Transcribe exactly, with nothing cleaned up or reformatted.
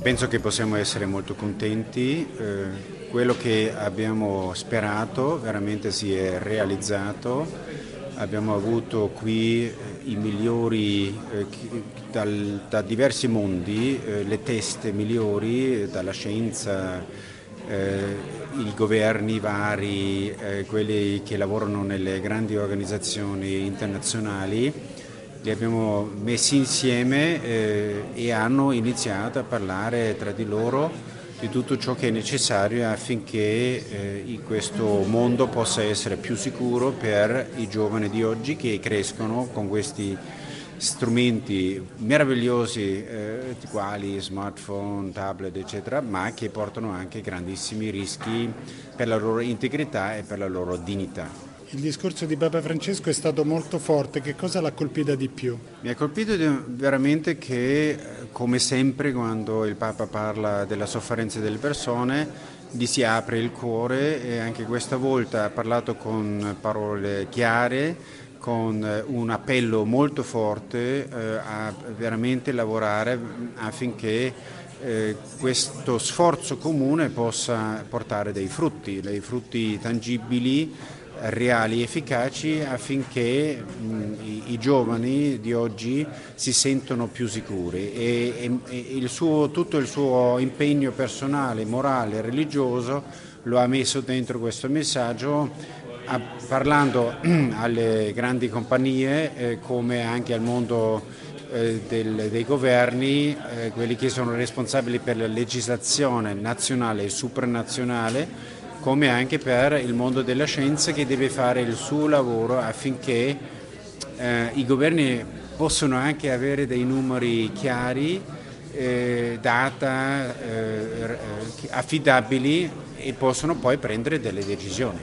Penso che possiamo essere molto contenti, eh, quello che abbiamo sperato veramente si è realizzato, abbiamo avuto qui eh, i migliori eh, chi- dal- da diversi mondi, eh, le teste migliori, eh, dalla scienza, eh, i governi vari, eh, quelli che lavorano nelle grandi organizzazioni internazionali. Li abbiamo messi insieme eh, e hanno iniziato a parlare tra di loro di tutto ciò che è necessario affinché eh, in questo mondo possa essere più sicuro per i giovani di oggi che crescono con questi strumenti meravigliosi eh, quali smartphone, tablet eccetera, ma che portano anche grandissimi rischi per la loro integrità e per la loro dignità. Il discorso di Papa Francesco è stato molto forte, che cosa l'ha colpita di più? Mi ha colpito di- veramente che, eh, come sempre, quando il Papa parla della sofferenza delle persone, gli si apre il cuore e anche questa volta ha parlato con parole chiare, con eh, un appello molto forte eh, a veramente lavorare affinché eh, questo sforzo comune possa portare dei frutti, dei frutti tangibili, reali, efficaci affinché mh, i, i giovani di oggi si sentono più sicuri e, e- e il suo, tutto il suo impegno personale, morale, religioso lo ha messo dentro questo messaggio a- parlando alle grandi compagnie eh, come anche al mondo eh, del- dei governi, eh, quelli che sono responsabili per la legislazione nazionale e supranazionale, come anche per il mondo della scienza che deve fare il suo lavoro affinché eh, i governi possano anche avere dei numeri chiari, eh, data, eh, affidabili e possono poi prendere delle decisioni.